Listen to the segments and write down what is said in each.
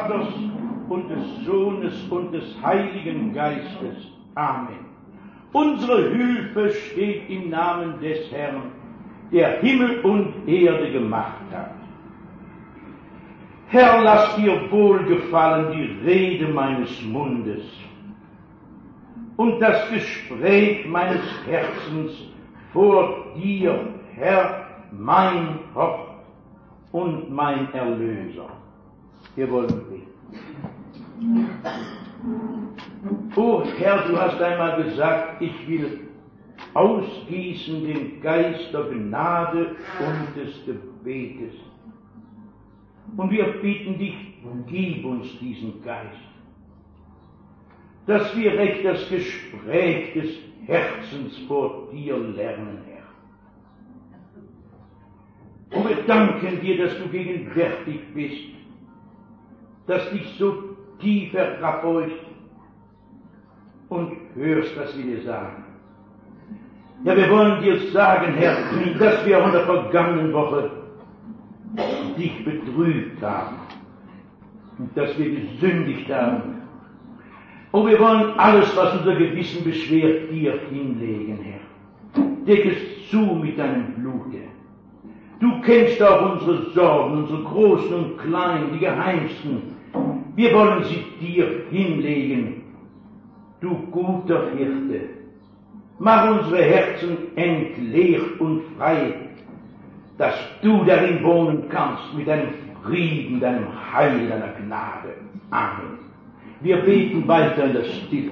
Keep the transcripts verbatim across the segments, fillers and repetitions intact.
Vaters und des Sohnes und des Heiligen Geistes. Amen. Unsere Hilfe steht im Namen des Herrn, der Himmel und Erde gemacht hat. Herr, lass dir wohlgefallen die Rede meines Mundes und das Gespräch meines Herzens vor dir, Herr, mein Haupt und mein Erlöser. Wir wollen beten. O Herr, du hast einmal gesagt, ich will ausgießen den Geist der Gnade und des Gebetes. Und wir bitten dich, gib uns diesen Geist, dass wir recht das Gespräch des Herzens vor dir lernen, Herr. Und wir danken dir, dass du gegenwärtig bist, dass dich so tief herabbeugst und hörst, was wir dir sagen. Ja, wir wollen dir sagen, Herr, dass wir in der vergangenen Woche dich betrübt haben und dass wir gesündigt haben. Und wir wollen alles, was unser Gewissen beschwert, dir hinlegen, Herr. Deck es zu mit deinem Blute. Du kennst auch unsere Sorgen, unsere großen und kleinen, die geheimsten. Wir wollen sie dir hinlegen, du guter Hirte. Mach unsere Herzen entleert und frei, dass du darin wohnen kannst mit deinem Frieden, deinem Heil, deiner Gnade. Amen. Wir beten weiter in der Stille.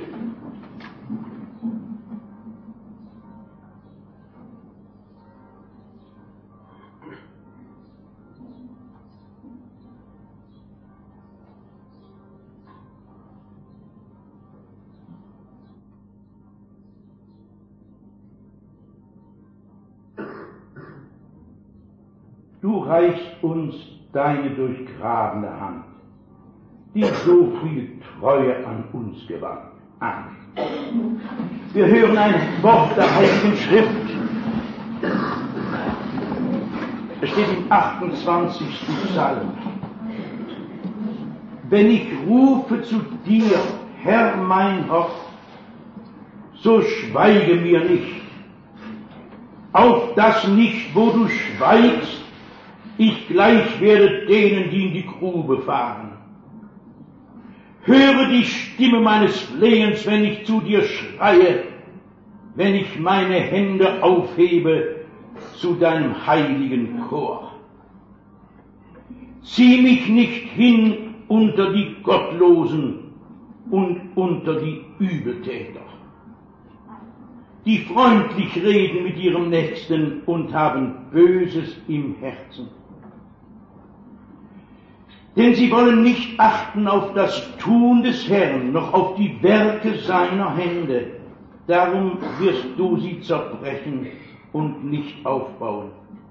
Du reichst uns deine durchgrabene Hand, die so viel Treue an uns gewandt. Amen. Wir hören ein Wort der Heiligen Schrift. Es steht im achtundzwanzigsten Psalm. Wenn ich rufe zu dir, Herr mein Gott, so schweige mir nicht. Auf das nicht, wo du schweigst, ich gleich werde denen, die in die Grube fahren. Höre die Stimme meines Flehens, wenn ich zu dir schreie, wenn ich meine Hände aufhebe zu deinem heiligen Chor. Zieh mich nicht hin unter die Gottlosen und unter die Übeltäter, die freundlich reden mit ihrem Nächsten und haben Böses im Herzen. Denn sie wollen nicht achten auf das Tun des Herrn, noch auf die Werke seiner Hände. Darum wirst du sie zerbrechen und nicht aufbauen.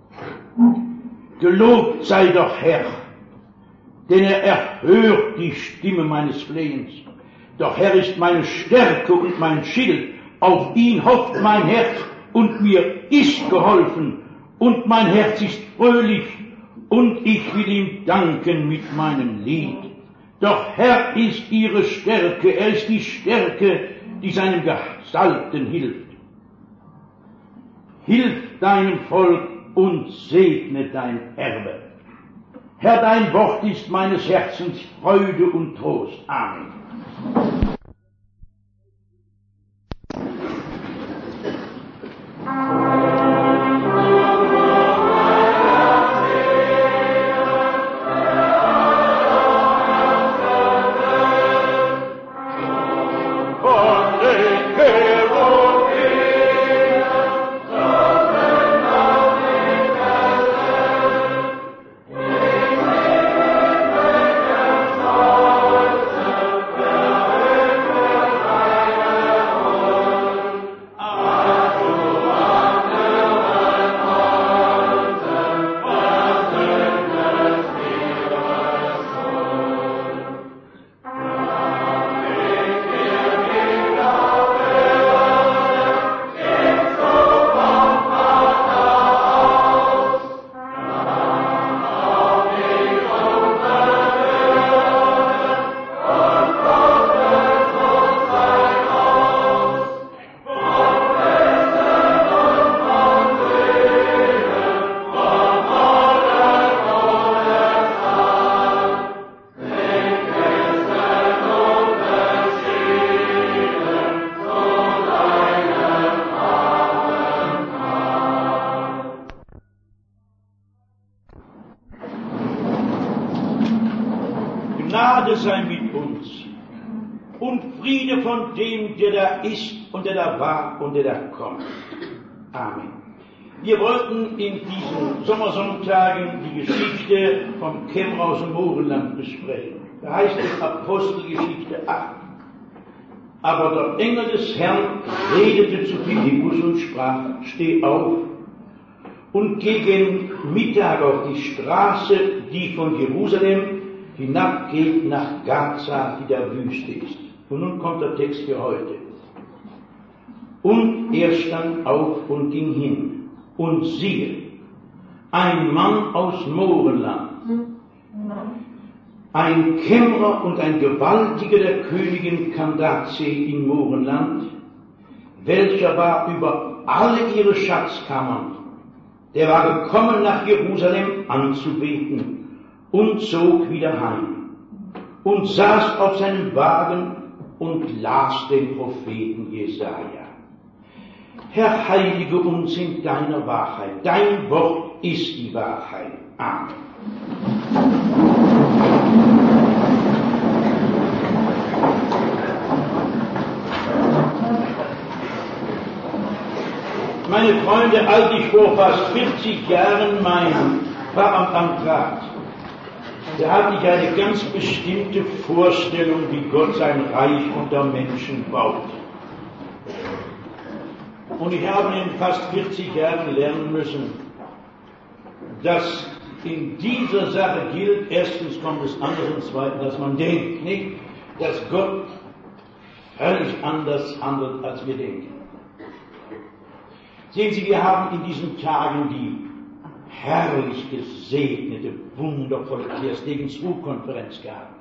Gelobt sei doch Herr, denn er erhört die Stimme meines Flehens. Doch Herr ist meine Stärke und mein Schild. Auf ihn hofft mein Herz und mir ist geholfen und mein Herz ist fröhlich. Und ich will ihm danken mit meinem Lied. Doch Herr ist ihre Stärke, er ist die Stärke, die seinem Gesalbten hilft. Hilf deinem Volk und segne dein Erbe. Herr, dein Wort ist meines Herzens Freude und Trost. Amen. und Friede von dem, der da ist und der da war und der da kommt. Amen. Wir wollten in diesen Sommersonntagen die Geschichte vom Kämmerer aus dem Mohrenland besprechen. Da heißt es Apostelgeschichte acht. Aber der Engel des Herrn redete zu Philippus und sprach, steh auf und gegen Mittag auf die Straße, die von Jerusalem hinabgeht nach Gaza, die der Wüste ist. Und nun kommt der Text für heute. Und er stand auf und ging hin. Und siehe, ein Mann aus Mohrenland, ein Kämmerer und ein Gewaltiger der Königin Candace in Mohrenland, welcher war über alle ihre Schatzkammern, der war gekommen nach Jerusalem anzubeten und zog wieder heim und saß auf seinem Wagen und las den Propheten Jesaja. Herr, heilige uns in deiner Wahrheit. Dein Wort ist die Wahrheit. Amen. Meine Freunde, als ich vor fast vierzig Jahren mein Pfarramt antrat, da hatte ich eine ganz bestimmte Vorstellung, wie Gott sein Reich unter Menschen baut. Und ich habe in fast vierzig Jahren lernen müssen, dass in dieser Sache gilt, erstens kommt es anders und zweitens, dass man denkt, nicht, dass Gott völlig anders handelt, als wir denken. Sehen Sie, wir haben in diesen Tagen die herrlich gesegnete, wundervolle Kehrstegen-Zwo-Konferenz gehabt.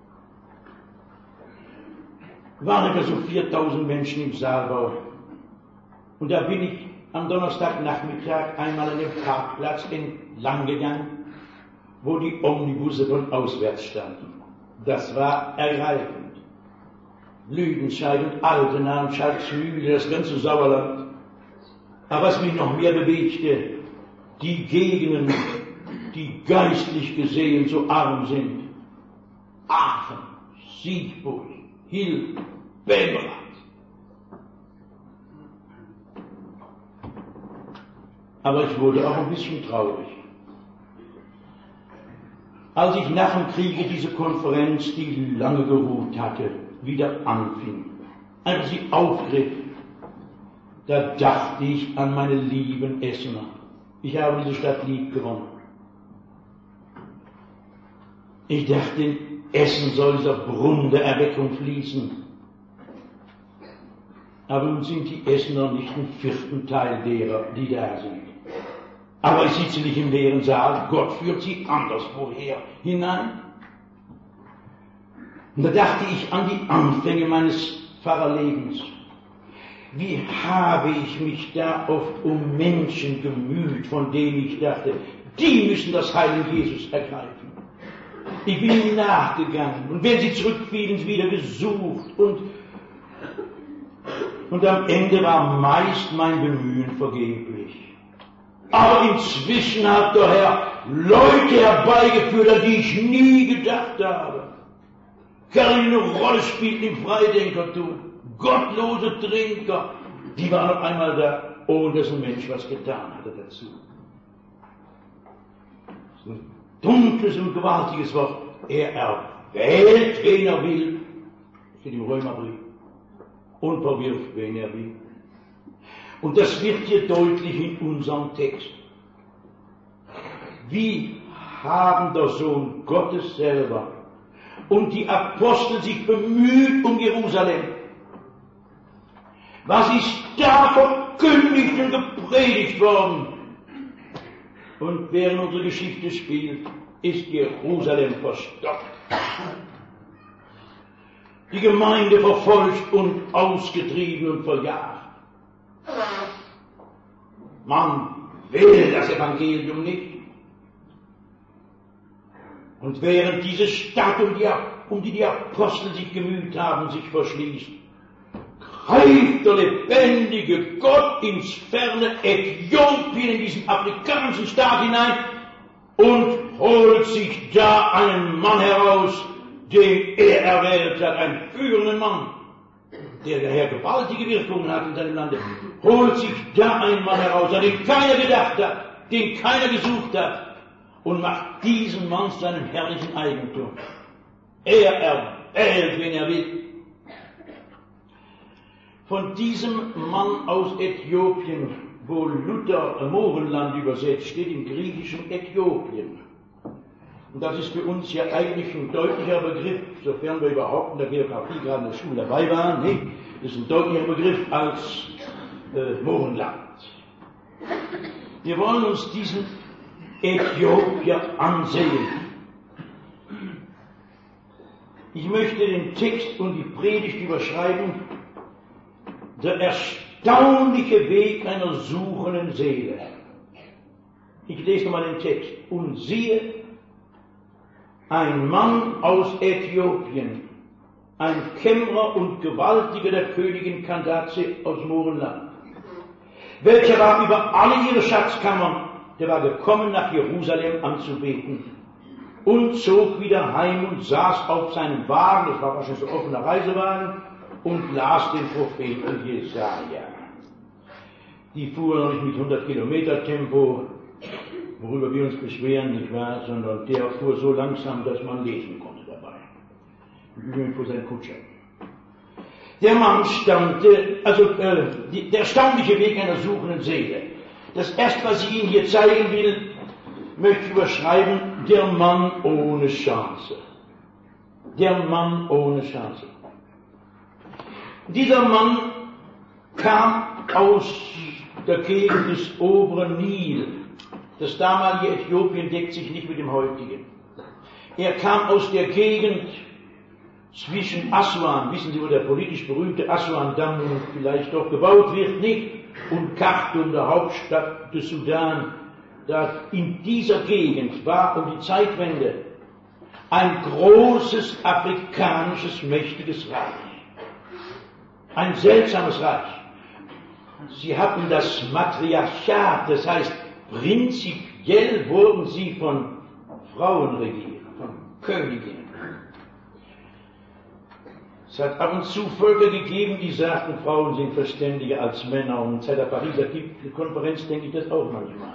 Waren etwa so viertausend Menschen im Saalbau. Und da bin ich am Donnerstagnachmittag einmal an dem Parkplatz entlang gegangen, wo die Omnibusse von auswärts standen. Das war ergreifend. Lüdenscheid und Altenau, Schalksmühle, das ganze Sauerland. Aber was mich noch mehr bewegte, die Gegenden, die geistlich gesehen so arm sind. Aachen, Siegburg, Hill, Belgrad. Aber ich wurde auch ein bisschen traurig. Als ich nach dem Kriege diese Konferenz, die lange geruht hatte, wieder anfing, als sie aufgriff, da dachte ich an meine lieben Essener. Ich habe diese Stadt lieb gewonnen. Ich dachte, in Essen soll dieser Brunnen der Erweckung fließen. Aber nun sind die Essener nicht ein vierten Teil derer, die da sind. Aber ich sitze nicht im leeren Saal, Gott führt sie anderswoher hinein. Und da dachte ich an die Anfänge meines Pfarrerlebens. Wie habe ich mich da oft um Menschen gemüht, von denen ich dachte, die müssen das Heil in Jesus ergreifen. Ich bin ihnen nachgegangen und wenn sie zurückfielen, wieder gesucht und, und am Ende war meist mein Bemühen vergeblich. Aber inzwischen hat der Herr Leute herbeigeführt, an die ich nie gedacht habe. Kerl, die eine Rolle spielten im Freidenkertum. Gottlose Trinker, die waren auf einmal da, ohne dass ein Mensch was getan hatte dazu. So ein dunkles und gewaltiges Wort. Er erwählt, wen er will, steht im Römerbrief, und verwirft, wen er will. Und das wird hier deutlich in unserem Text. Wie haben der Sohn Gottes selber und die Apostel sich bemüht um Jerusalem? Was ist da verkündigt und gepredigt worden? Und während unsere Geschichte spielt, ist Jerusalem verstockt. Die Gemeinde verfolgt und ausgetrieben und verjagt. Man will das Evangelium nicht. Und während diese Stadt, um die, um die die Apostel sich gemüht haben, sich verschließt, greift der lebendige Gott ins ferne Äthiopien, in diesen afrikanischen Staat hinein und holt sich da einen Mann heraus, den er erwählt hat, einen führenden Mann, der daher gewaltige Wirkungen hat in seinem Lande, holt sich da einen Mann heraus, an den keiner gedacht hat, den keiner gesucht hat, und macht diesen Mann zu seinem herrlichen Eigentum. Er erwählt, wen er will. Von diesem Mann aus Äthiopien, wo Luther Mohrenland übersetzt, steht im Griechischen Äthiopien. Und das ist für uns ja eigentlich ein deutlicher Begriff, sofern wir überhaupt in der Geografie gerade in der Schule dabei waren. Nee, das ist ein deutlicher Begriff als äh, Mohrenland. Wir wollen uns diesen Äthiopier ansehen. Ich möchte den Text und die Predigt überschreiben: Der erstaunliche Weg einer suchenden Seele. Ich lese nochmal den Text. Und siehe, ein Mann aus Äthiopien, ein Kämmerer und Gewaltiger der Königin Candace aus Mohrenland, welcher war über alle ihre Schatzkammern, der war gekommen, nach Jerusalem anzubeten, und zog wieder heim und saß auf seinem Wagen, das war wahrscheinlich so ein offener Reisewagen, und las den Propheten Jesaja. Die fuhren noch nicht mit hundert Kilometer Tempo, worüber wir uns beschweren, nicht wahr, sondern der fuhr so langsam, dass man lesen konnte dabei. Übrigens fuhr sein Kutscher. Der Mann stammte, also äh, die, der erstaunliche Weg einer suchenden Seele. Das erste, was ich Ihnen hier zeigen will, möchte ich überschreiben: der Mann ohne Chance. Der Mann ohne Chance. Dieser Mann kam aus der Gegend des oberen Nil. Das damalige Äthiopien deckt sich nicht mit dem heutigen. Er kam aus der Gegend zwischen Aswan, wissen Sie, wo der politisch berühmte Aswan-Damm vielleicht doch gebaut wird, nicht? Und Khartoum, der Hauptstadt des Sudan. Da in dieser Gegend war um die Zeitwende ein großes afrikanisches, mächtiges Reich. Ein seltsames Reich. Sie hatten das Matriarchat, das heißt, prinzipiell wurden sie von Frauen regiert, von Königinnen. Es hat ab und zu Völker gegeben, die sagten, Frauen sind verständiger als Männer, und seit der Pariser Konferenz denke ich das auch manchmal.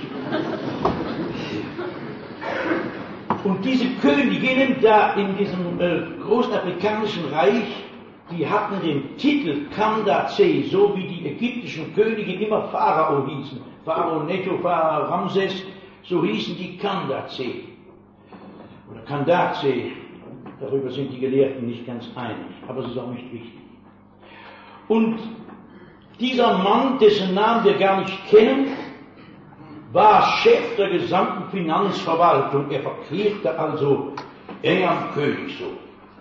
Und diese Königinnen da in diesem äh, großen afrikanischen Reich, die hatten den Titel Candace, so wie die ägyptischen Könige immer Pharao hießen. Pharao Necho, Pharao Ramses, so hießen die Candace. Oder Candace, darüber sind die Gelehrten nicht ganz einig, aber es ist auch nicht wichtig. Und dieser Mann, dessen Namen wir gar nicht kennen, war Chef der gesamten Finanzverwaltung. Er verkehrte also eng am Königshof.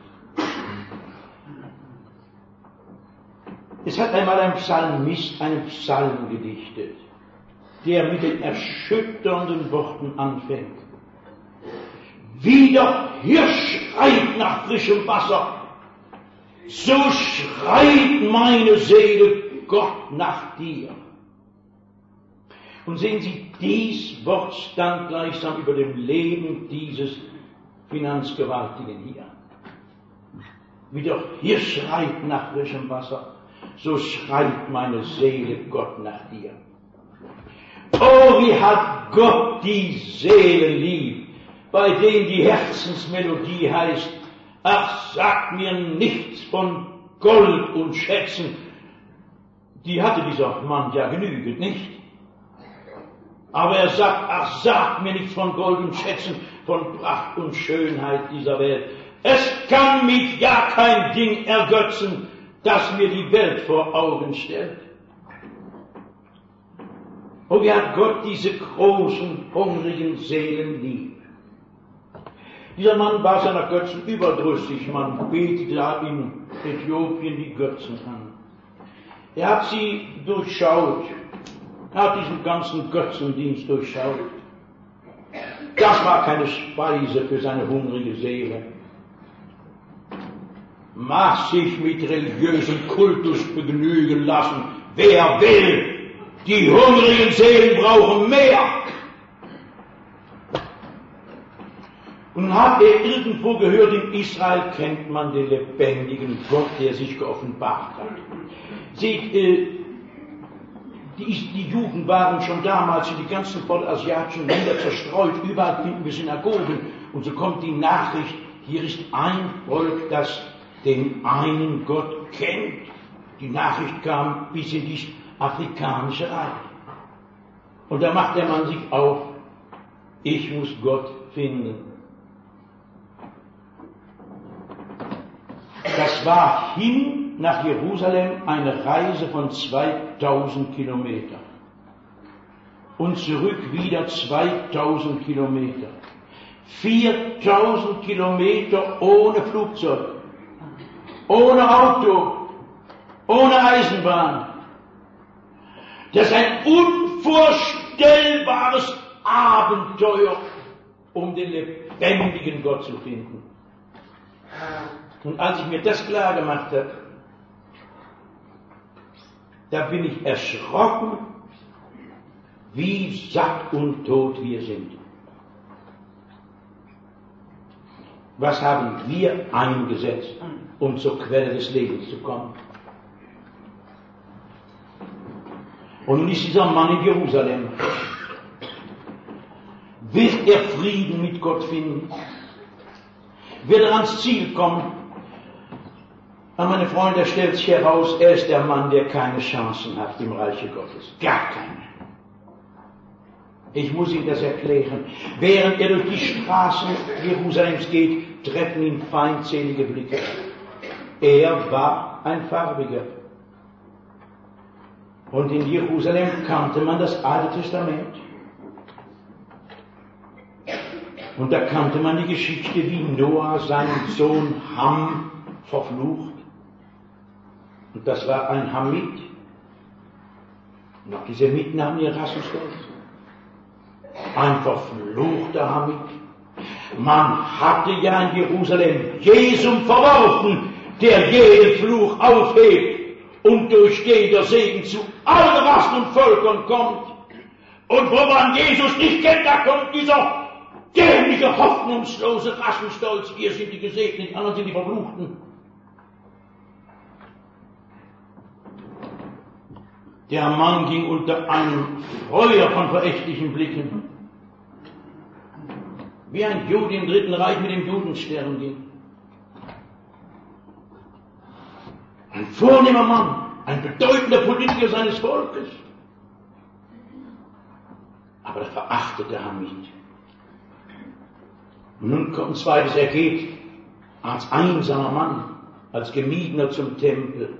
Es hat einmal ein Psalmist einen Psalm gedichtet, der mit den erschütternden Worten anfängt: Wie der Hirsch schreit nach frischem Wasser, so schreit meine Seele Gott nach dir. Und sehen Sie, dies Wort stand gleichsam über dem Leben dieses Finanzgewaltigen hier. Wie der Hirsch schreit nach frischem Wasser, so schreit meine Seele Gott nach dir. Oh, wie hat Gott die Seele lieb, bei denen die Herzensmelodie heißt: Ach, sag mir nichts von Gold und Schätzen. Die hatte dieser Mann ja genügend, nicht? Aber er sagt: Ach, sag mir nichts von Gold und Schätzen, von Pracht und Schönheit dieser Welt. Es kann mich ja kein Ding ergötzen, das mir die Welt vor Augen stellt. Oh, wie hat Gott diese großen, hungrigen Seelen lieb. Dieser Mann war seiner Götzen überdrüssig. Man betete da in Äthiopien die Götzen an. Er hat sie durchschaut. Er hat diesen ganzen Götzendienst durchschaut. Das war keine Speise für seine hungrige Seele. Mag sich mit religiösem Kultus begnügen lassen, wer will. Die hungrigen Seelen brauchen mehr. Und hat er irgendwo gehört, in Israel kennt man den lebendigen Gott, der sich geoffenbart hat. Seht, äh, die, die Juden waren schon damals in die ganzen vorderasiatischen Länder zerstreut, überall finden wir Synagogen. Und so kommt die Nachricht, hier ist ein Volk, das den einen Gott kennt. Die Nachricht kam bis in die afrikanische Reich. Und da macht der Mann sich auf, ich muss Gott finden. Das war hin nach Jerusalem eine Reise von zweitausend Kilometern. Und zurück wieder zweitausend Kilometer. viertausend Kilometer ohne Flugzeug, ohne Auto, ohne Eisenbahn. Das ist ein unvorstellbares Abenteuer, um den lebendigen Gott zu finden. Und als ich mir das klar gemacht habe, da bin ich erschrocken, wie satt und tot wir sind. Was haben wir eingesetzt, um zur Quelle des Lebens zu kommen? Und nun ist dieser Mann in Jerusalem. Wird er Frieden mit Gott finden? Wird er ans Ziel kommen? Aber meine Freunde, stellt sich heraus, er ist der Mann, der keine Chancen hat im Reiche Gottes. Gar keine. Ich muss Ihnen das erklären. Während er durch die Straßen Jerusalems geht, treffen ihn feindselige Blicke. Er war ein Farbiger. Und in Jerusalem kannte man das Alte Testament. Und da kannte man die Geschichte, wie Noah seinen Sohn Ham verflucht. Und das war ein Hamid. Und auch diese Mitnamen Erasmus. Ein verfluchter Hamid. Man hatte ja in Jerusalem Jesum verworfen, der jeden Fluch aufhebt und durch den der Segen zu allen Rassen und Völkern kommt. Und wo man Jesus nicht kennt, da kommt dieser dämliche, hoffnungslose Rassenstolz. Wir sind die Gesegneten, die anderen sind die Verfluchten. Der Mann ging unter einem Feuer von verächtlichen Blicken, wie ein Jude im Dritten Reich mit dem Judenstern ging. Ein vornehmer Mann, ein bedeutender Politiker seines Volkes. Aber er verachtete Hamid. Und nun kommt ein zweites, er geht als einsamer Mann, als Gemiedener zum Tempel.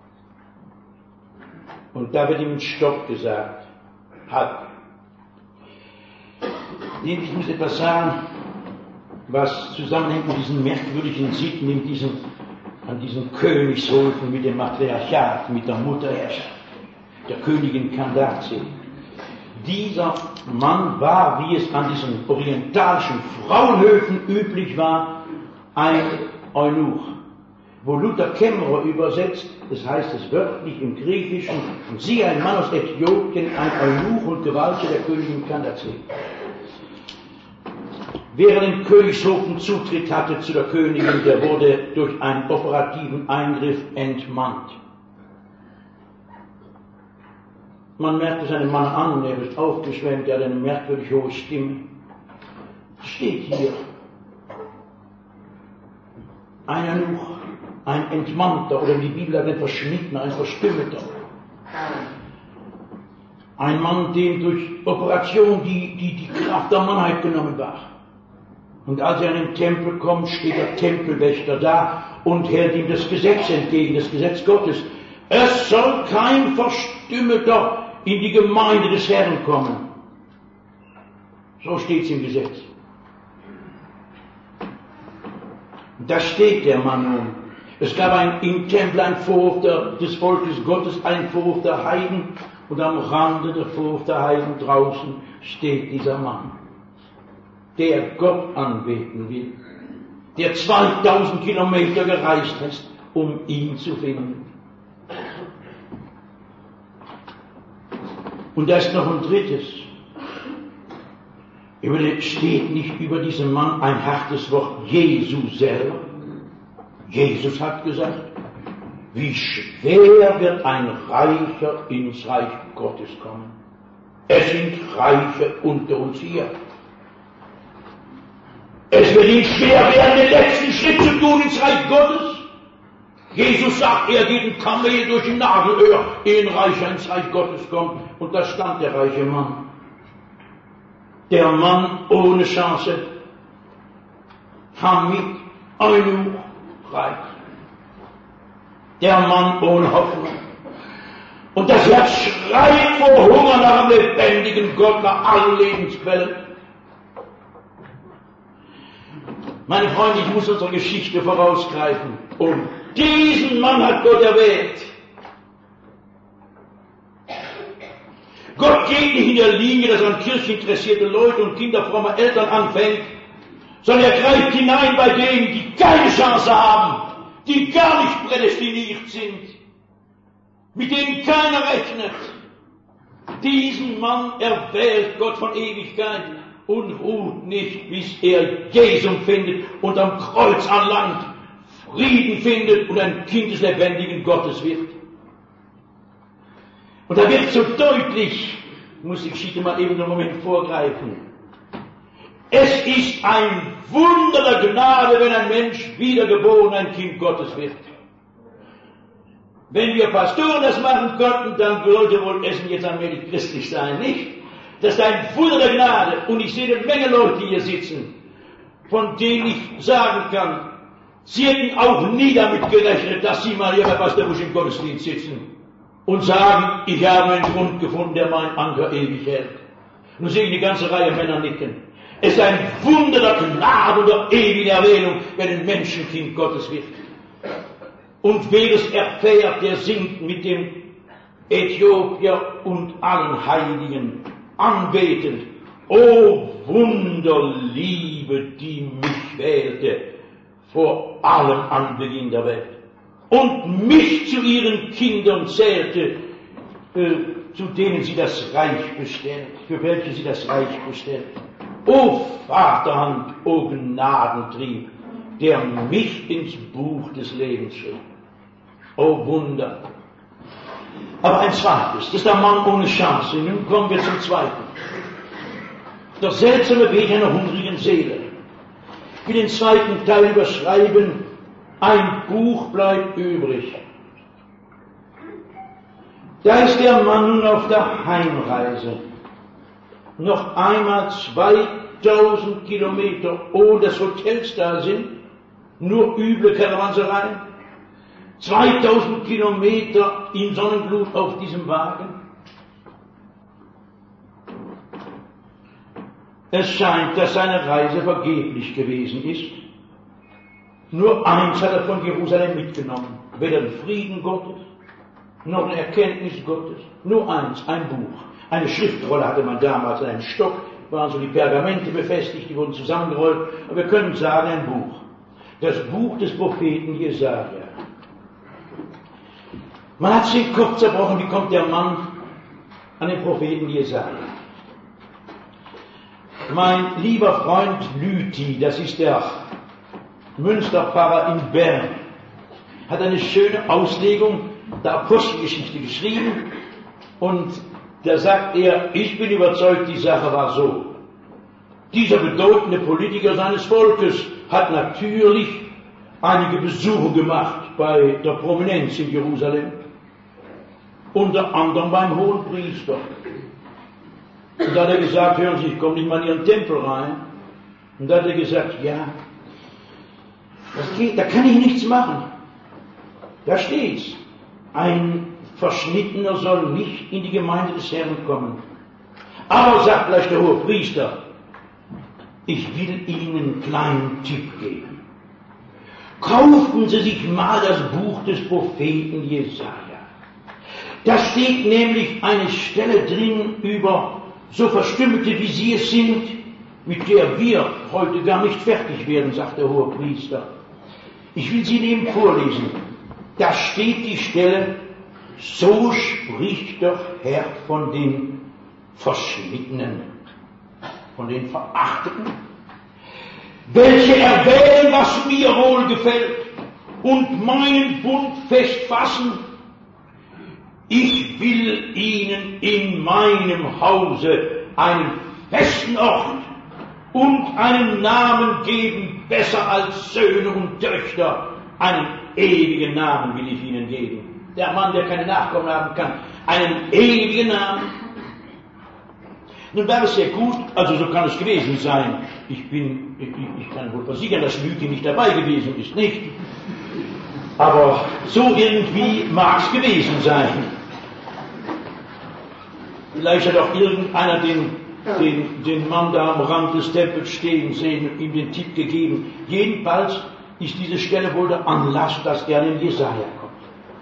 Und da wird ihm ein Stopp gesagt. Halt. Ich muss etwas sagen, was zusammenhängt mit diesen merkwürdigen Sitten in diesen, an diesen Königshofen mit dem Matriarchat, mit der Mutterherrschaft, der Königin Candace. Dieser Mann war, wie es an diesen orientalischen Frauenhöfen üblich war, ein Eunuch. Wo Luther Kämmerer übersetzt, das heißt es wörtlich im Griechischen, und sie, ein Mann aus Äthiopien, ein Eunuch und Gewaltiger der Königin Candace. Wer den Königshofen Zutritt hatte zu der Königin, der wurde durch einen operativen Eingriff entmannt. Man merkte seinen Mann an, er ist aufgeschwemmt, er hat eine merkwürdig hohe Stimme. Steht hier. Ein Eunuch, ein Entmannter, oder wie die Bibel hat ein Verschnittener, ein Verstümmelter. Ein Mann, dem durch Operation die, die, die Kraft der Mannheit genommen war. Und als er in den Tempel kommt, steht der Tempelwächter da und hält ihm das Gesetz entgegen, das Gesetz Gottes. Es soll kein Verstümmelter in die Gemeinde des Herrn kommen. So steht es im Gesetz. Da steht der Mann nun. Es gab ein, im Tempel einen Vorhof der, des Volkes Gottes, einen Vorhof der Heiden, und am Rande der Vorhof der Heiden draußen steht dieser Mann, der Gott anbeten will, der zweitausend Kilometer gereist ist, um ihn zu finden. Und da ist noch ein drittes. steht nicht über diesem Mann ein hartes Wort Jesu selber? Jesus hat gesagt, wie schwer wird ein Reicher ins Reich Gottes kommen. Es sind Reiche unter uns hier. Es wird ihm schwer werden, den letzten Schritt zu tun ins Reich Gottes. Jesus sagt, er geht ein Kamel durch ein Nadelöhr, ehe ein Reicher ins Reich Gottes kommt. Und da stand der reiche Mann. Der Mann ohne Chance. Hamid, Eunuch, reich. Der Mann ohne Hoffnung. Und das Herz schreit vor Hunger nach dem lebendigen Gott, nach allen Lebensquellen. Meine Freunde, ich muss unsere Geschichte vorausgreifen. Und diesen Mann hat Gott erwählt. Gott geht nicht in der Linie, dass er an kircheninteressierte Leute und kinderfromme Eltern anfängt, sondern er greift hinein bei denen, die keine Chance haben, die gar nicht prädestiniert sind, mit denen keiner rechnet. Diesen Mann erwählt Gott von Ewigkeit und ruht nicht, bis er Jesum findet und am Kreuz anlangt, Frieden findet und ein Kind des lebendigen Gottes wird. Und da wird so deutlich, ich muss die Geschichte mal eben einen Moment vorgreifen, es ist ein Wunder der Gnade, wenn ein Mensch wiedergeboren ein Kind Gottes wird. Wenn wir Pastoren das machen könnten, dann sollte wohl Essen jetzt allmählich christlich sein, nicht? Das ist ein Wunder der Gnade. Und ich sehe eine Menge Leute hier sitzen, von denen ich sagen kann, sie hätten auch nie damit gerechnet, dass sie mal hier bei Pastor Busch im Gottesdienst sitzen und sagen, ich habe einen Grund gefunden, der meinen Anker ewig hält. Nun sehe ich eine ganze Reihe Männer nicken. Es ist ein Wunder der Gnade und der ewigen Erwählung, wenn ein Menschenkind Gottes wird. Und wer es erfährt, der singt mit dem Äthiopier und allen Heiligen anbetend, o Wunderliebe, die mich wählte vor allem Anbeginn der Welt und mich zu ihren Kindern zählte, äh, zu denen sie das Reich bestellt, für welche sie das Reich bestellt. O Vaterhand, o Gnadentrieb, der mich ins Buch des Lebens schrieb. O Wunder. Aber ein zweites, das ist der Mann ohne Chance. Nun kommen wir zum zweiten. Der seltsame Weg einer hungrigen Seele. Ich will den zweiten Teil überschreiben. Ein Buch bleibt übrig. Da ist der Mann nun auf der Heimreise. Noch einmal zweitausend Kilometer, ohne dass Hotels da sind, nur üble Karawansereien. zweitausend Kilometer in Sonnenglut auf diesem Wagen. Es scheint, dass seine Reise vergeblich gewesen ist. Nur eins hat er von Jerusalem mitgenommen. Weder den Frieden Gottes, noch eine Erkenntnis Gottes. Nur eins, ein Buch. Eine Schriftrolle hatte man damals, einen Stock, waren so die Pergamente befestigt, die wurden zusammengerollt. Aber wir können sagen, ein Buch. Das Buch des Propheten Jesaja. Man hat sich den Kopf zerbrochen, wie kommt der Mann an den Propheten Jesaja? Mein lieber Freund Lüthi, das ist der Münsterpfarrer in Bern, hat eine schöne Auslegung der Apostelgeschichte geschrieben und da sagt er, ich bin überzeugt, die Sache war so. Dieser bedeutende Politiker seines Volkes hat natürlich einige Besuche gemacht bei der Prominenz in Jerusalem, unter anderem beim Hohenpriester. Und da hat er gesagt, hören Sie, ich komme nicht mal in Ihren Tempel rein. Und da hat er gesagt, ja, das geht, da kann ich nichts machen. Da steht's. Ein Verschnittener soll nicht in die Gemeinde des Herrn kommen. Aber, sagt gleich der Hohepriester, ich will Ihnen einen kleinen Tipp geben. Kaufen Sie sich mal das Buch des Propheten Jesaja. Da steht nämlich eine Stelle drin über so Verstümmelte, wie Sie es sind, mit der wir heute gar nicht fertig werden, sagt der Hohepriester. Ich will sie Ihnen vorlesen. Da steht die Stelle, so spricht der Herr von den Verschnittenen. von den Verachteten, welche erwählen, was mir wohl gefällt, und meinen Bund festfassen. Ich will ihnen in meinem Hause einen festen Ort und einen Namen geben, besser als Söhne und Töchter. Einen ewigen Namen will ich ihnen geben. Der Mann, der keine Nachkommen haben kann, einen ewigen Namen. Nun war es sehr gut, also so kann es gewesen sein. Ich bin, ich, ich kann wohl versichern, dass Lüge nicht dabei gewesen ist, nicht? Aber so irgendwie mag es gewesen sein. Vielleicht hat auch irgendeiner den, den, den Mann da am Rand des Tempels stehen sehen und ihm den Tipp gegeben. Jedenfalls ist diese Stelle wohl der Anlass, dass er in Jesaja kommt.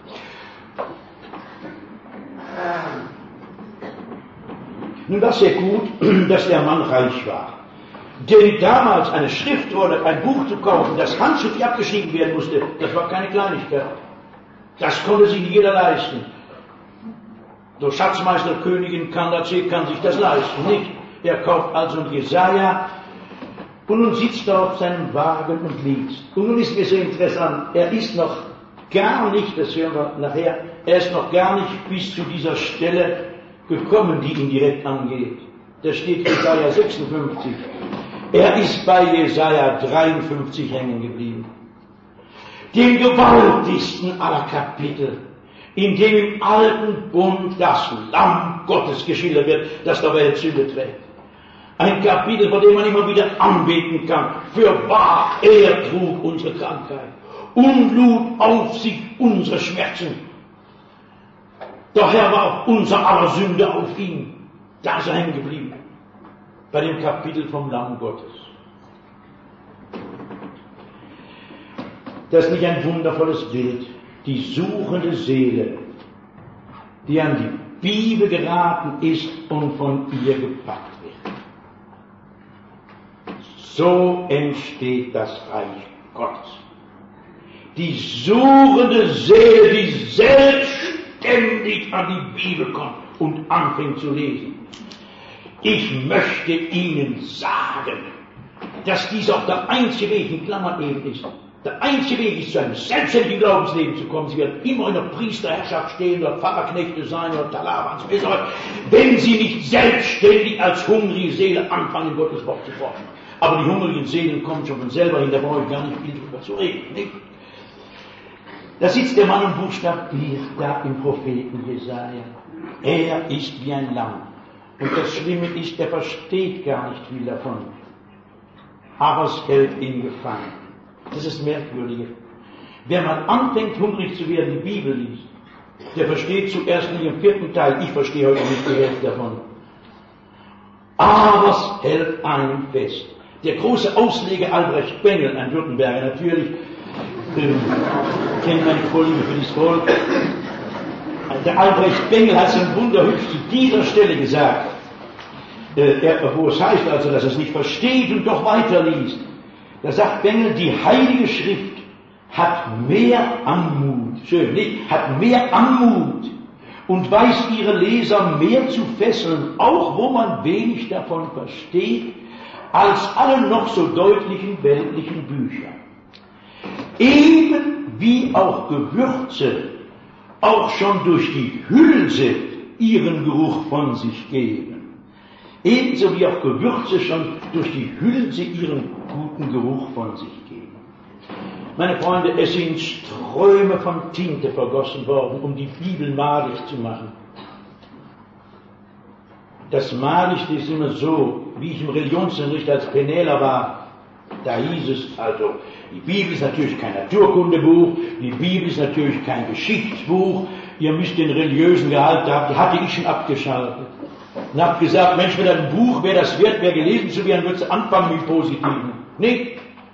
Nun war es sehr gut, dass der Mann reich war. Denn damals eine Schrift oder ein Buch zu kaufen, das handschriftlich abgeschrieben werden musste, das war keine Kleinigkeit. Das konnte sich nicht jeder leisten. So Schatzmeister, Königin Kandake kann sich das leisten, nicht? Er kauft also Jesaja und nun sitzt er auf seinem Wagen und liest. Und nun ist mir so interessant, er ist noch gar nicht, das hören wir nachher, er ist noch gar nicht bis zu dieser Stelle gekommen, die ihn direkt angeht. Da steht Jesaja sechsundfünfzig. Er ist bei Jesaja dreiundfünfzig hängen geblieben. Dem gewaltigsten aller Kapitel, in dem im alten Bund das Lamm Gottes geschildert wird, das der Welt Sünde trägt. Ein Kapitel, vor dem man immer wieder anbeten kann. Für wahr, er trug unsere Krankheit und lud auf sich unsere Schmerzen. Daher war auch unser aller Sünde auf ihn. Da ist er hängen geblieben. Bei dem Kapitel vom Lamm Gottes. Das ist nicht ein wundervolles Bild. Die suchende Seele, die an die Bibel geraten ist und von ihr gepackt wird. So entsteht das Reich Gottes. Die suchende Seele, die selbstständig an die Bibel kommt und anfängt zu lesen. Ich möchte Ihnen sagen, dass dies auch der einzige Weg, in Klammern eben ist, der einzige Weg ist, zu einem selbstständigen Glaubensleben zu kommen. Sie werden immer in der Priesterherrschaft stehen oder Pfarrerknechte sein oder Talabans, wenn Sie nicht selbstständig als hungrige Seele anfangen, Gottes Wort zu forschen. Aber die hungrigen Seelen kommen schon von selber hin, da brauche ich gar nicht viel drüber zu reden. Nicht? Da sitzt der Mann und buchstabiert da im Propheten Jesaja. Er ist wie ein Lamm. Und das Schlimme ist, er versteht gar nicht viel davon. Aber es hält ihn gefangen. Das ist merkwürdig. Wer mal anfängt, hungrig zu werden, die Bibel liest, der versteht zuerst nicht im vierten Teil. Ich verstehe heute nicht die Hälfte davon. Aber es hält einen fest. Der große Ausleger Albrecht Bengel, ein Württemberger natürlich, ähm, kennt meine Vorliebe für dieses Volk. Der Albrecht Bengel hat es ein wunderhübsch zu dieser Stelle gesagt, äh, er, wo es heißt also, dass er es nicht versteht und doch weiterliest. Da sagt Bengel, die Heilige Schrift hat mehr Anmut, schön, nicht? Hat mehr Anmut und weiß ihre Leser mehr zu fesseln, auch wo man wenig davon versteht, als alle noch so deutlichen weltlichen Bücher. Eben wie auch Gewürze auch schon durch die Hülse ihren Geruch von sich geben. Ebenso wie auch Gewürze schon durch die Hülse ihren guten Geruch von sich geben. Meine Freunde, es sind Ströme von Tinte vergossen worden, um die Bibel malig zu machen. Das Maligste ist immer so, wie ich im Religionsunterricht als Penäler war, da hieß es also, die Bibel ist natürlich kein Naturkundebuch, die Bibel ist natürlich kein Geschichtsbuch, ihr müsst den religiösen Gehalt haben, die hatte ich schon abgeschaltet. Und habe gesagt, Mensch, wenn ein Buch wäre das wert, wäre gelesen zu werden, würdest du anfangen mit Positiven. Nicht?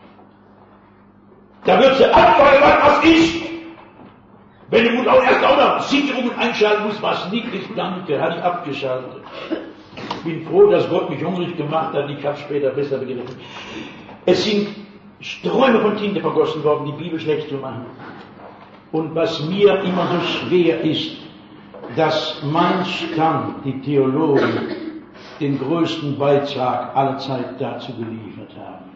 Da würdest du anfangen, was ist. Wenn du nun auch erst auch noch Sicherungen einschalten musst, was nicht ist, danke, hatte ich abgeschaltet. Ich bin froh, dass Gott mich hungrig gemacht hat, ich habe später besser begriffen. Es sind Ströme von Tinte vergossen worden, die Bibel schlecht zu machen. Und was mir immer so schwer ist, dass manch kann, die Theologen, den größten Beitrag aller Zeit dazu geliefert haben.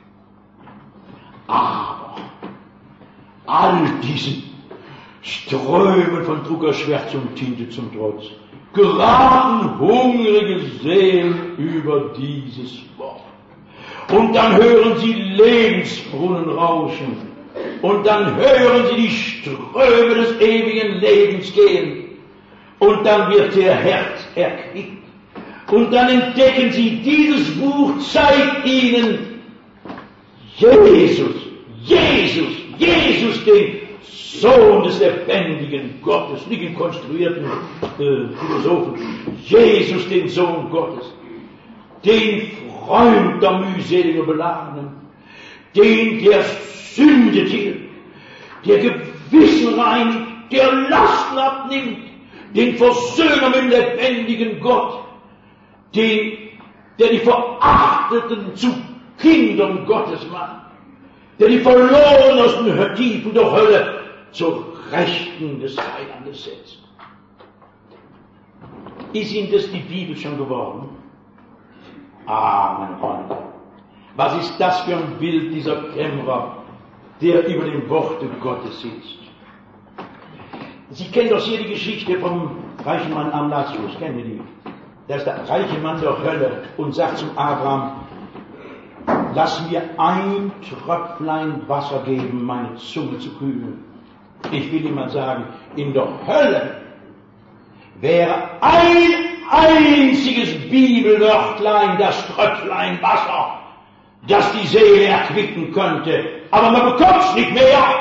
Aber all diesen Strömen von Druckerschwärz und Tinte zum Trotz geraten hungrige Seelen über dieses Wort. Und dann hören sie Lebensbrunnen rauschen. Und dann hören sie die Ströme des ewigen Lebens gehen. Und dann wird ihr Herz erquickt. Und dann entdecken sie, dieses Buch zeigt ihnen Jesus, Jesus, Jesus, den Sohn des lebendigen Gottes, nicht im konstruierten äh, Philosophen, Jesus, den Sohn Gottes, den Freund der mühseligen Beladenen, den der Sünde tilgt, der Gewissen reinigt, der Lasten abnimmt, den Versöhner mit dem lebendigen Gott, den, der die Verachteten zu Kindern Gottes macht, der die Verlorenen aus den Tiefen der Hölle zur Rechten des Heilandes setzt. Ist Ihnen das die Bibel schon geworden? Ah, meine Freunde, was ist das für ein Bild dieser Kämmerer, der über den Worten Gottes sitzt? Sie kennen doch hier die Geschichte vom reichen Mann am Lazarus, kennen Sie die? Da ist der reiche Mann der Hölle und sagt zum Abraham, lass mir ein Tröpflein Wasser geben, meine Zunge zu kühlen. Ich will Ihnen mal sagen, in der Hölle wäre ein einziges Bibelwörtlein das Tröpflein Wasser, das die Seele erquicken könnte, aber man bekommt es nicht mehr.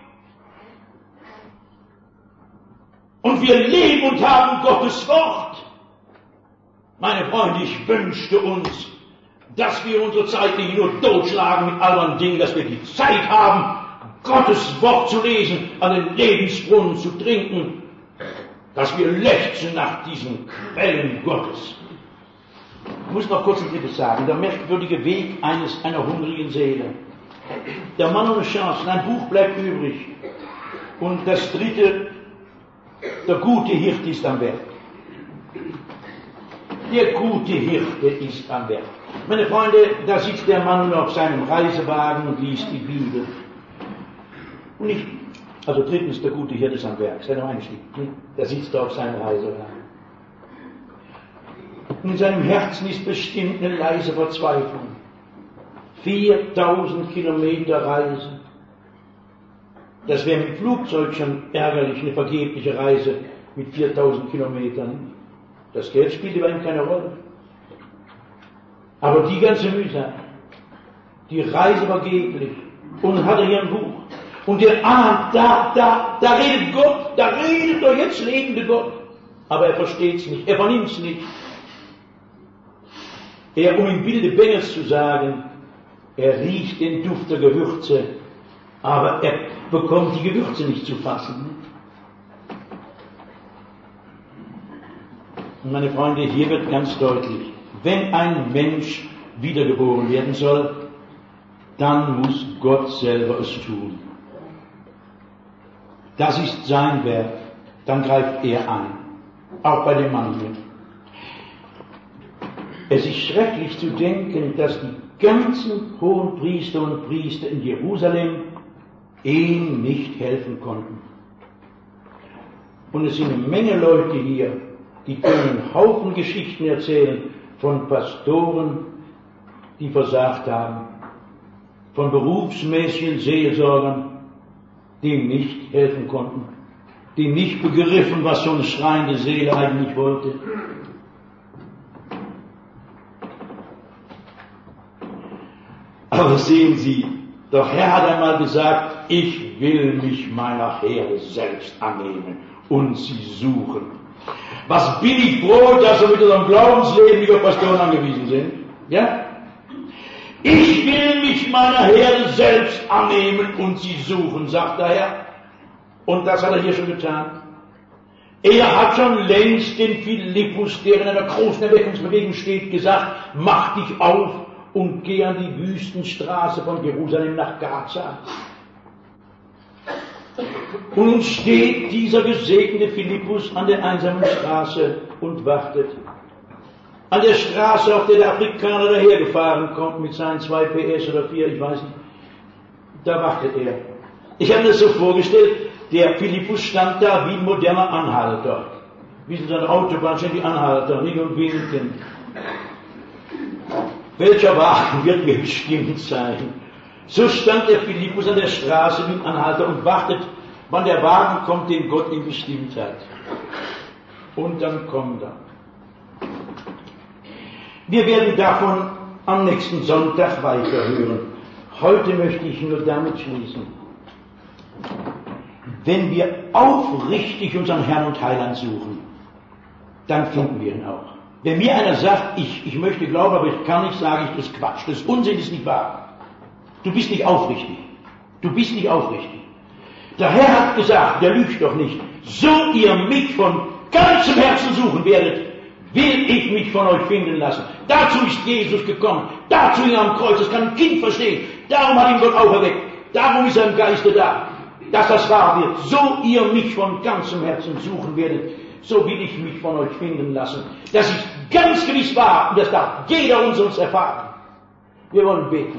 Und wir leben und haben Gottes Wort. Meine Freunde, ich wünschte uns, dass wir unsere Zeit nicht nur totschlagen mit anderen Dingen, dass wir die Zeit haben, Gottes Wort zu lesen, an den Lebensbrunnen zu trinken, dass wir lechzen nach diesen Quellen Gottes. Ich muss noch kurz ein drittes sagen, der merkwürdige Weg eines, einer hungrigen Seele. Der Mann ohne Chance, ein Buch bleibt übrig. Und das dritte, der gute Hirte ist am Werk. Der gute Hirte ist am Werk. Meine Freunde, da sitzt der Mann auf seinem Reisewagen und liest die Bibel. Und ich, also drittens, der gute Hirte ist am Werk, sei noch Einstieg. Der sitzt da auf seinem Reisewagen. Und in seinem Herzen ist bestimmt eine leise Verzweiflung. viertausend Kilometer Reise. Das wäre mit Flugzeug schon ärgerlich, eine vergebliche Reise mit viertausend Kilometern. Das Geld spielte bei ihm keine Rolle. Aber die ganze Mühsal, die Reise vergeblich. Und hat er hier ein Buch. Und er ahnt, da, da, da redet Gott, da redet der jetzt lebende Gott. Aber er versteht es nicht, er vernimmt es nicht. Er, um im Bilde Bengels zu sagen, er riecht den Duft der Gewürze, aber er bekommt die Gewürze nicht zu fassen. Und meine Freunde, hier wird ganz deutlich, wenn ein Mensch wiedergeboren werden soll, dann muss Gott selber es tun. Das ist sein Werk, dann greift er ein, auch bei dem Mann hier. Es ist schrecklich zu denken, dass die ganzen hohen Priester und Priester in Jerusalem ihm nicht helfen konnten. Und es sind eine Menge Leute hier, die können einen Haufen Geschichten erzählen von Pastoren, die versagt haben, von berufsmäßigen Seelsorgern, die ihm nicht helfen konnten, die nicht begriffen, was so eine schreiende Seele eigentlich wollte. Aber sehen Sie, der Herr hat einmal gesagt, ich will mich meiner Herde selbst annehmen und sie suchen. Was billig Brot, dass wir mit unserem Glaubensleben über Pastoren angewiesen sind? Ja? Ich will mich meiner Herde selbst annehmen und sie suchen, sagt der Herr. Und das hat er hier schon getan. Er hat schon längst den Philippus, der in einer großen Erweckungsbewegung steht, gesagt, mach dich auf und geh an die Wüstenstraße von Jerusalem nach Gaza. Und nun steht dieser gesegnete Philippus an der einsamen Straße und wartet. An der Straße, auf der der Afrikaner dahergefahren kommt mit seinen zwei P S oder vier, ich weiß nicht, da wartet er. Ich habe mir das so vorgestellt, der Philippus stand da wie ein moderner Anhalter. Wie so eine Autobahn stehen die Anhalter, nicht und winken. Welcher Wagen wird mir bestimmt sein? So stand der Philippus an der Straße wie ein Anhalter und wartet, wann der Wagen kommt, den Gott ihm bestimmt hat. Und dann kommt er. Wir werden davon am nächsten Sonntag weiterhören. Heute möchte ich nur damit schließen. Wenn wir aufrichtig unseren Herrn und Heiland suchen, dann finden wir ihn auch. Wenn mir einer sagt, ich, ich möchte glauben, aber ich kann nicht, sage ich, das ist Quatsch, das ist Unsinn, das ist nicht wahr. Du bist nicht aufrichtig. Du bist nicht aufrichtig. Der Herr hat gesagt, der lügt doch nicht, so ihr mich von ganzem Herzen suchen werdet, will ich mich von euch finden lassen. Dazu ist Jesus gekommen. Dazu hing er am Kreuz. Das kann ein Kind verstehen. Darum hat ihn Gott auferweckt. Darum ist er im Geiste da. Dass das wahr wird. So ihr mich von ganzem Herzen suchen werdet, so will ich mich von euch finden lassen. Das ist ganz gewiss wahr. Und das darf jeder uns erfahren. Wir wollen beten.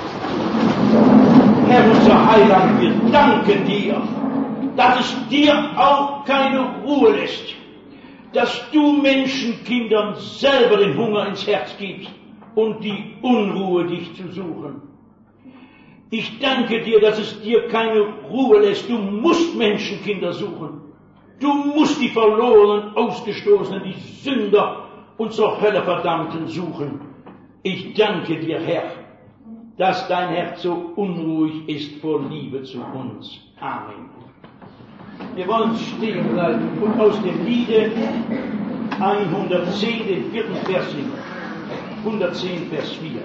Herr, unser Heiland, wir danken dir, dass es dir auch keine Ruhe lässt, dass du Menschenkindern selber den Hunger ins Herz gibst und die Unruhe, dich zu suchen. Ich danke dir, dass es dir keine Ruhe lässt. Du musst Menschenkinder suchen. Du musst die Verlorenen, Ausgestoßenen, die Sünder und zur Hölle Verdammten suchen. Ich danke dir, Herr, dass dein Herz so unruhig ist vor Liebe zu uns. Amen. Wir wollen stehen bleiben und aus dem Liede hundertzehn, den vierten Vers singen. hundertzehn, Vers vier.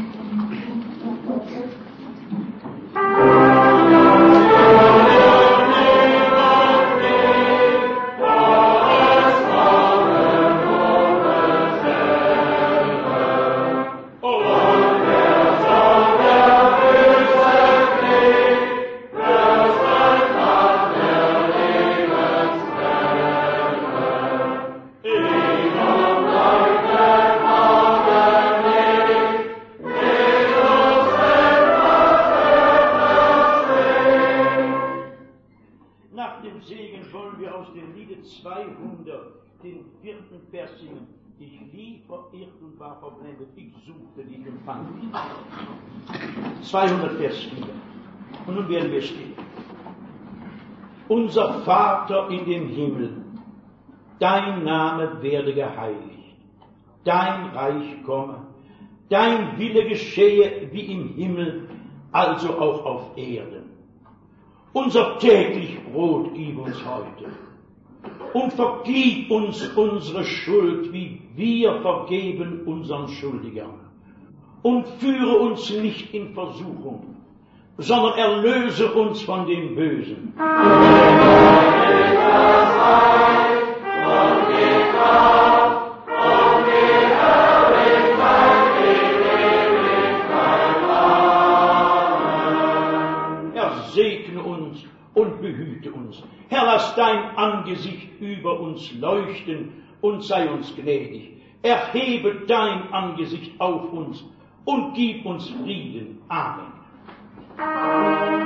Den vierten Vers singen. Ich lief verirrt und war verblendet, ich suchte dich und fand dich. zweihundert Vers vier. Und nun werden wir stehen. Unser Vater in dem Himmel, dein Name werde geheiligt, dein Reich komme, dein Wille geschehe wie im Himmel, also auch auf Erden. Unser täglich Brot gib uns heute. Und vergib uns unsere Schuld, wie wir vergeben unseren Schuldigern. Und führe uns nicht in Versuchung, sondern erlöse uns von dem Bösen. Er segne uns und behüte uns. Herr, lass dein Angesicht über uns leuchten und sei uns gnädig. Erhebe dein Angesicht auf uns und gib uns Frieden. Amen.